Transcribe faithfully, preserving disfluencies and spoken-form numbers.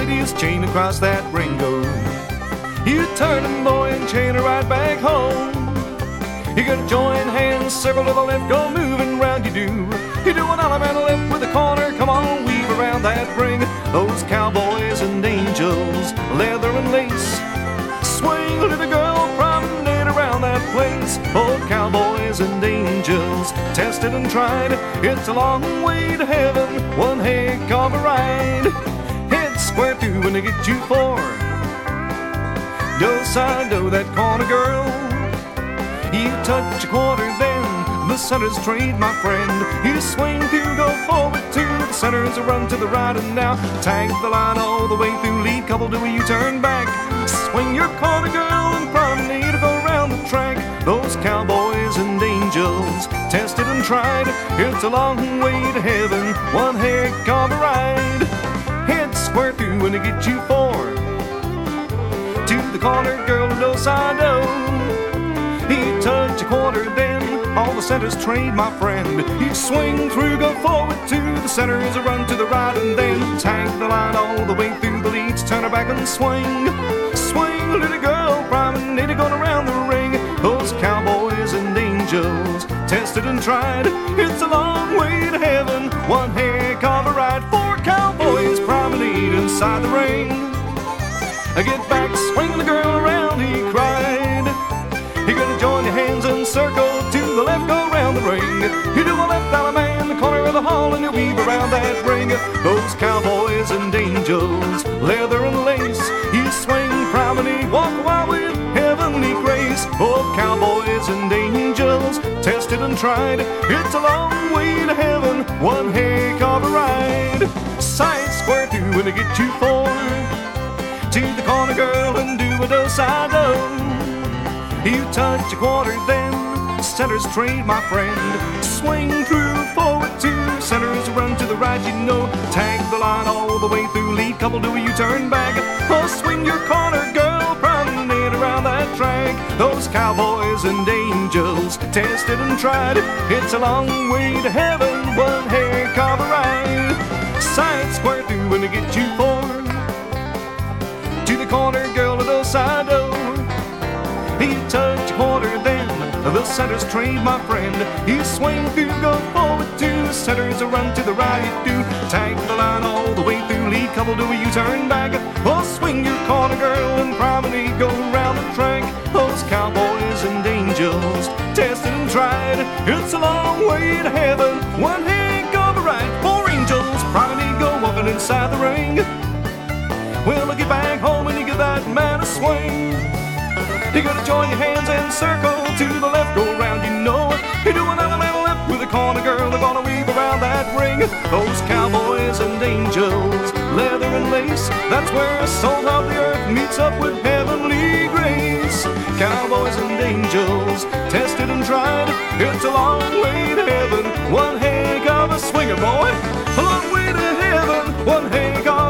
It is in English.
it is, chain across that ring go. You turn him, boy, and chain her right back home. You gotta join hands, circle to the left, go moving round you do. You do an Alabama left with a corner, come on, weave around that ring. Those cowboys and angels, leather and lace, swing, little girl, promenade around that place. Old cowboys and angels, tested and tried. It's a long way to heaven, one heck of a ride. Head square through when they get you for do side do that corner girl. You touch a quarter, then the center's trade, my friend. You swing through, go forward to the centers, run to the right, and now tag the line all the way through. Lead couple, do a U-turn back. Swing your corner, girl, and promenade, go around the track. Those cowboys and angels, tested and tried. It's a long way to heaven, one heck of a ride. Head square through when they get you for to the corner, girl, and do side do. You touch a quarter, then all the centers trade, my friend. You swing through, go forward to the centers, run to the right, and then tag the line all the way through the leads. Turn her back and swing, swing, little girl, promenade, going around the ring. Those cowboys and angels, tested and tried. It's a long way to heaven, one heck of a ride. Four cowboys promenade inside the ring. Get back, swing the girl around, he cried. You're gonna join your hands and circle to the left, go around the ring. You do a left Alabama in the corner of the hall, and you weave around that ring. Those cowboys and angels, leather and lace, you swing, promenade, walk a while with heavenly grace. Oh, cowboys and angels, tested and tried. It's a long way to heaven, one heck of a ride. Side square through when they get you for to the corner, girl, and do a do-side-do. You touch a quarter, then centers trade, my friend. Swing through, forward to centers, run to the right, you know. Tag the line all the way through, lead couple, do a U-turn back. Oh, swing your corner, girl, promenade around that track. Those cowboys and angels, tested and tried. It's a long way to heaven, one heck of a ride. Side square through when they get you for to the corner, girl, of those side do. You touch a quarter, then the center's trade, my friend. You swing through, go forward to the centers, run to the right, do tag the line all the way through. Lead couple, do a U-turn back. Oh, swing your corner, girl, and promenade, go around the track. Those cowboys and angels, tested and tried. It's a long way to heaven, one heck of a ride. Four angels, promenade, go walking inside the ring. Well, I get back home and you give that man a swing. You gotta join your hands and circle to the left, go around, you know. You do an Alabama left with a corner, girl, they're gonna weave around that ring. Those cowboys and angels, leather and lace, that's where the soul of the earth meets up with heavenly grace. Cowboys and angels, tested and tried. It's a long way to heaven, one heck of a swinger, boy. A long way to heaven, one heck of